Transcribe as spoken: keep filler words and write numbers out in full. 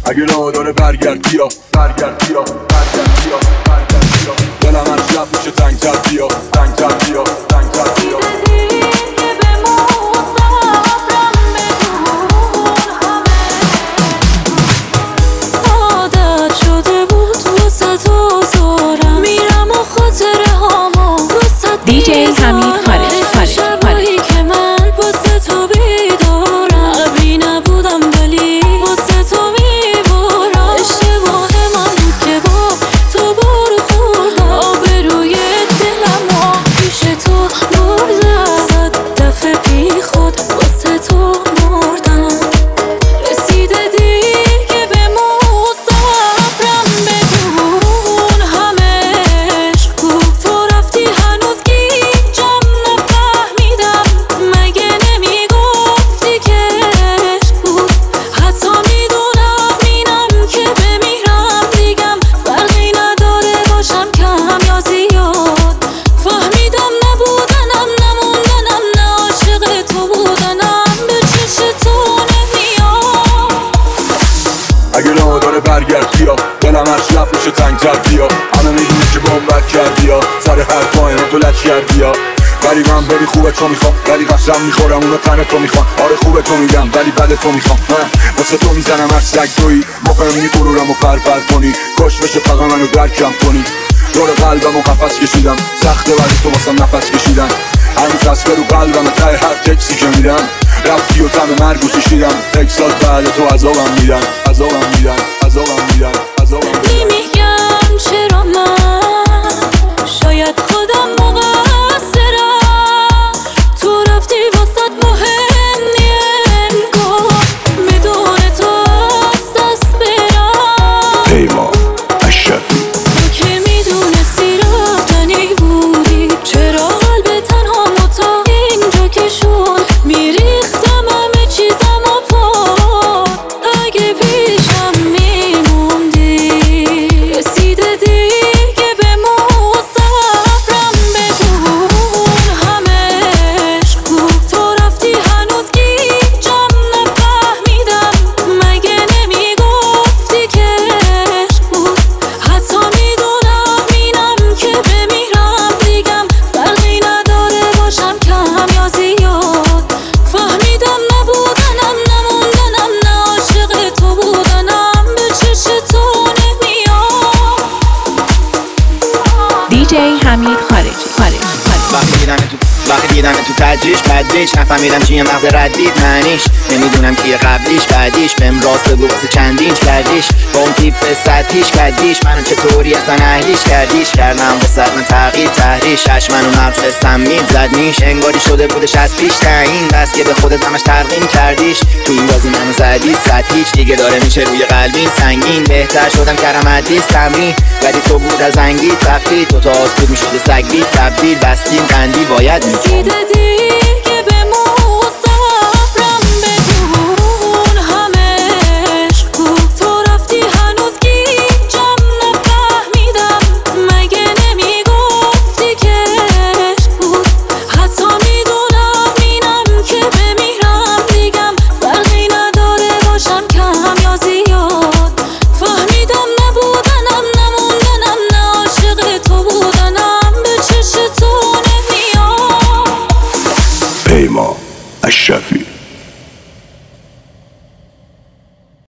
اگه راه داره برگرد بیا، برگرد بیا، برگرد بیا، برگرد بیا. دلم از شب میشه تنگ‌تر بیا، تنگ‌تر بیا، تنگ‌تر بیا. دی جی حمید خارج خارج خارج که من واسه تو بیدارم ابری نبودم ولی واسه تو میبارم اشتباه من بود که با تو بارو خوردم آبروی دلم و پیش تو بردم صد دفعه بی خود واسه تو مردم رسیده دیگه به مصبرم بدون همه عشق تو رفتی هنوز اگه راه داره برگرد بیا، دلم هر شب میشه تنگ‌تر بیا. همه میدونه که با اون بد کردی یا سر هر پایین تو لچ کردی یا ولی من ببی خوبه تو میخوام ولی قسم میخورم اونو تن تو میخوام. آره خوبه تو میگم ولی بده تو میخوام واسه تو میزنم هر سگ تویی مفهمی غرورم و پرپر کنی کش بشه فقط منو درکم کنی. دور قلبم و قفص کشیدم سخته ولی تو واسم نفس کشیدن هنوز دست رو قلبم ته هر تکسی که میدم رفتی و تم مرگو کشیدم یک سال بعد تو عذابم میدن عذابم میدن عذابم میدن عذابم میدن. نمیگم چرا من شاید خودم مقصرم تو رفتی واسط مهم نیم گفت بدون تو از دست برم پیمان اشرفی تو که میدونستی رفتنی بودی چرا قلب تنها متا اینجا که شد میریختم همه چیزم و پا اگه پیشم میموندی رسیده دیگه به مصبرم بدون همه عشق تو رفتی هنوز گیجم نفهمیدم مگه نمیگفتی که عشق بود حتی میدونم اینم که بمیرم دیگم فرقی نداره باشم کم یا زیاد فهمیدم نبودنم نموندنم نه عاشق تو بودنم به چش تو نمیاد. دی جی حمید خارج خارج خارج. وقتی دیدم تو وقتی دیدم تو تجریش بدریش نفهمیدم چیه مغز ردید معنیش نمیدونم کیه قبلیش بعدیش بهم راست بگو واسه چندینش کردیش با اون تیپ سطحیش کردیش منو چطوری اصلا اهلیش کردیش کردم به سر من تغییر تحریش هش منو مغز سمید زد نیش انگاری شده بودش از پیش تعیین بس که به خودت همش ترقیم کردیش تو این بازی منو زدی سطحیش دیگه داره میشه روی قلبین سنگین بهتر شدم کردم حدیث تمرین ولی تو بود از انگی تفرید تو تا آسکود میشده سگ بی تبدیل بستیم قندی باید رسیده دیگه